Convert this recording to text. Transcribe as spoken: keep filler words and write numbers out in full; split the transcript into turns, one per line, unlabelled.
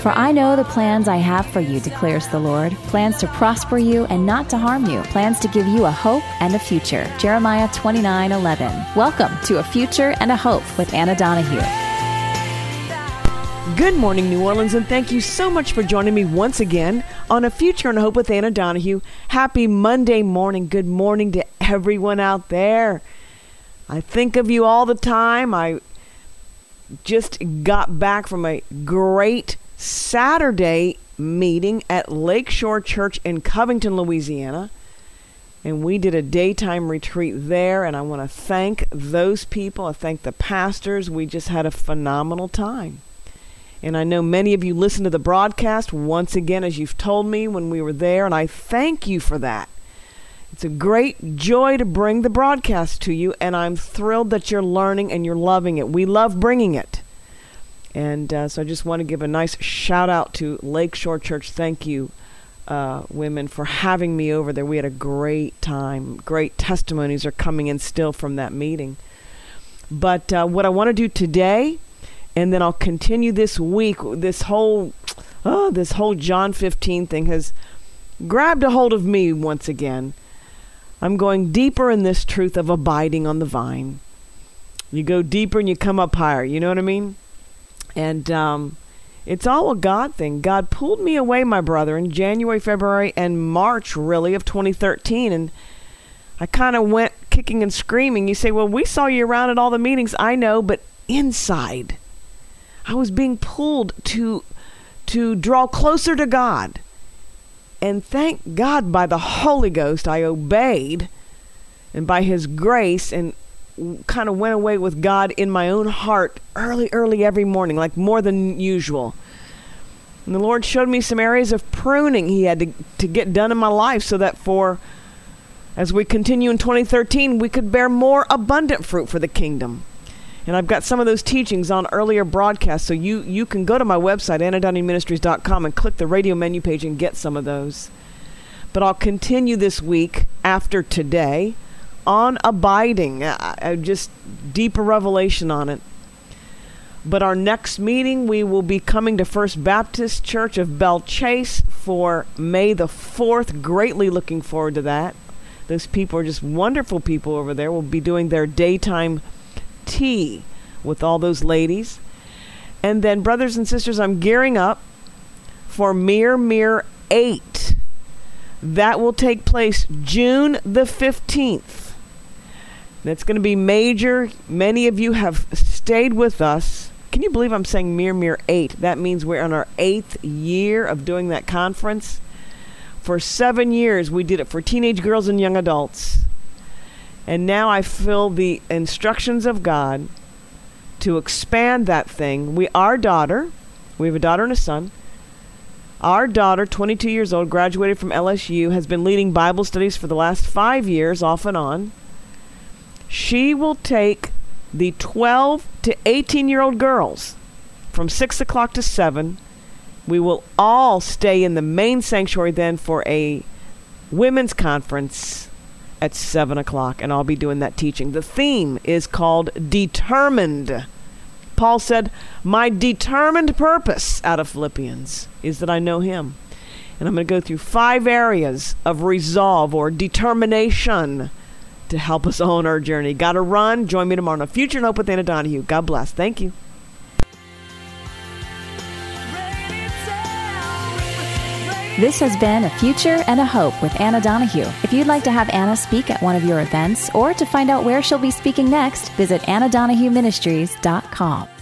For I know the plans I have for you, declares the Lord, plans to prosper you and not to harm you, plans to give you a hope and a future. Jeremiah twenty-nine eleven. Welcome to A Future and a Hope with Anna Donahue.
Good morning, New Orleans, and thank you so much for joining me once again on A Future and a Hope with Anna Donahue. Happy Monday morning. Good morning to everyone out there. I think of you all the time. I just got back from a great Saturday meeting at Lakeshore Church in Covington, Louisiana. And we did a daytime retreat there, and I want to thank those people. I thank the pastors. We just had a phenomenal time. And I know many of you listened to the broadcast once again, as you've told me when we were there, and I thank you for that. It's a great joy to bring the broadcast to you, and I'm thrilled that you're learning and you're loving it. We love bringing it. And uh, so I just want to give a nice shout out to Lakeshore Church. Thank you, uh, women, for having me over there. We had a great time. Great testimonies are coming in still from that meeting. But uh, what I want to do today, and then I'll continue this week, this whole, oh, this whole John fifteen thing has grabbed a hold of me once again. I'm going deeper in this truth of abiding on the vine. You go deeper and you come up higher. You know what I mean? And um, it's all a God thing. God pulled me away, my brother, in January, February, and March, really, of twenty thirteen. And I kind of went kicking and screaming. You say, well, we saw you around at all the meetings. I know, but inside, I was being pulled to to draw closer to God. And thank God, by the Holy Ghost, I obeyed, and by His grace, and kind of went away with God in my own heart early, early every morning, like more than usual. And the Lord showed me some areas of pruning He had to, to get done in my life, so that for, as we continue in twenty thirteen, we could bear more abundant fruit for the kingdom. And I've got some of those teachings on earlier broadcasts, so you, you can go to my website, anna donahue ministries dot com, and click the radio menu page and get some of those. But I'll continue this week after today on abiding, I, I just deeper revelation on it. But our next meeting, we will be coming to First Baptist Church of Belle Chase for May the fourth. Greatly looking forward to that. Those people are just wonderful people over there. We'll be doing their daytime tea with all those ladies. And then, brothers and sisters, I'm gearing up for Mere Mere eight. That will take place June the fifteenth. That's going to be major. Many of you have stayed with us. Can you believe I'm saying Mere Mere eight? That means we're on our eighth year of doing that conference. For seven years, we did it for teenage girls and young adults. And now I feel the instructions of God to expand that thing. We, our daughter, we have a daughter and a son. Our daughter, twenty-two years old, graduated from L S U, has been leading Bible studies for the last five years, off and on. She will take the twelve to eighteen-year-old girls from six o'clock to seven. We will all stay in the main sanctuary then for a women's conference at seven o'clock, and I'll be doing that teaching. The theme is called Determined. Paul said, my determined purpose out of Philippians is that I know Him. And I'm going to go through five areas of resolve or determination to help us on our journey. Got to run. Join me tomorrow on A Future and Hope with Anna Donahue. God bless. Thank you.
This has been A Future and a Hope with Anna Donahue. If you'd like to have Anna speak at one of your events or to find out where she'll be speaking next, visit anna donahue ministries dot com.